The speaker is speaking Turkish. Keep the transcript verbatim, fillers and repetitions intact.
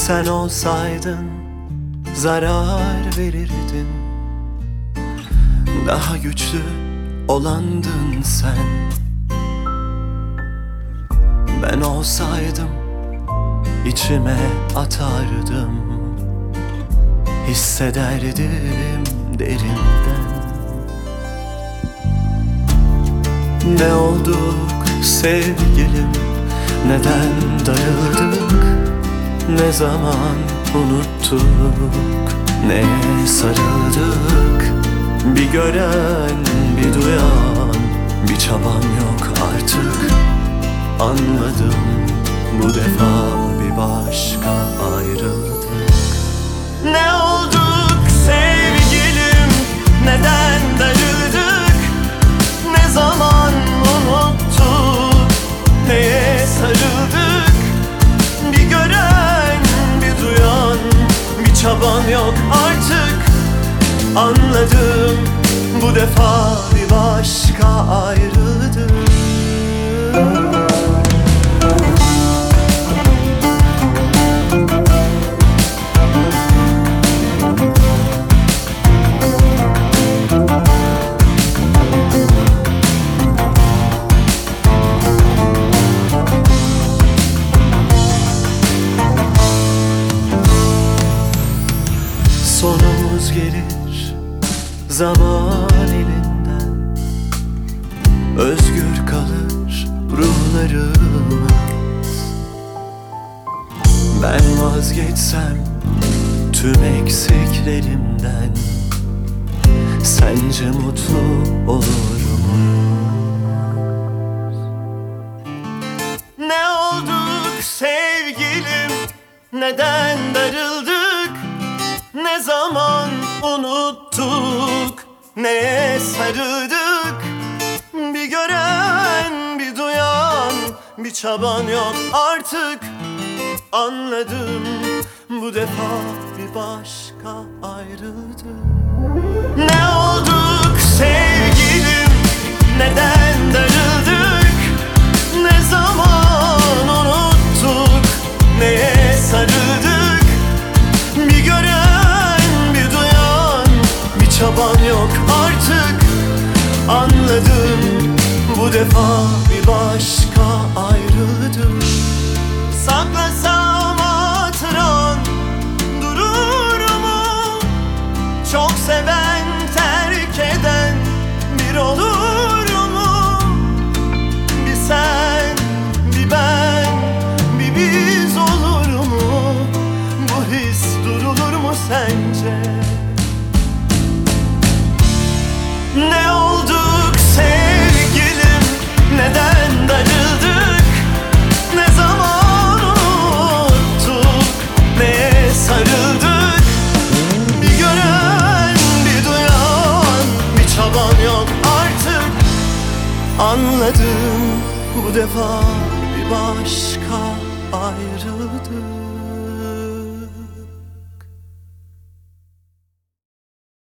Sen olsaydın zarar verirdin. Daha güçlü olandın sen. Ben olsaydım içime atardım, hissederdim derinden. Ne olduk sevgilim, neden darıldık, ne zaman unuttuk, neye sarıldık. Bir gören, bir duyan, bir çabam yok artık. Anladım, bu defa bir başka ayrıldık. Ne olduk sevgilim, neden darıldık, ne zaman unuttuk, neye sarıldık. Bir gören, bir duyan, bir çaban yok artık. Anladım, bu defa bir başka ayrıldık. Sonumuz gelir zaman elinden, özgür kalır ruhlarımız. Ben vazgeçsem tüm eksiklerimden, sence mutlu olur muyuz? Ne olduk sevgilim, neden darıldık, ne zaman unuttuk, neye sarıldık. Bir gören, bir duyan, bir çaban yok artık. Anladım, bu defa bir başka ayrıldık. Ne olduk sevgilim, neden darıldık, ne zaman unuttuk, neye sarıldık. Bir gören, bir duyan, bir çaban yok artık. Anladım, bu defa bir başka ayrıldık. Saklasam hatıran durur mu? Çok seven terk eden bir olur mu? Bir sen, bir ben, bir biz olur mu? Bu his durulur mu sence? Ne olduk sevgilim, neden darıldık, ne zaman unuttuk, neye sarıldık. Bir gören, bir duyan, bir çaban yok artık. Anladım, bu defa bir başka ayrıldık.